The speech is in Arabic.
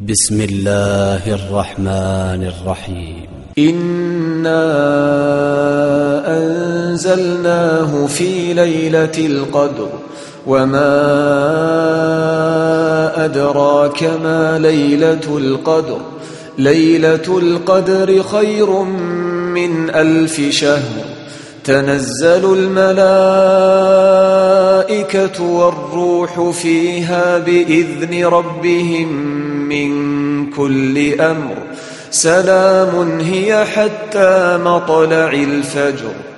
بسم الله الرحمن الرحيم. إنا أنزلناه في ليلة القدر وما أدراك ما ليلة القدر ليلة القدر خير من 1000 شهر تنزل الملائكة والروح فيها بإذن ربهم من كل أمر سلام هي حتى مطلع الفجر.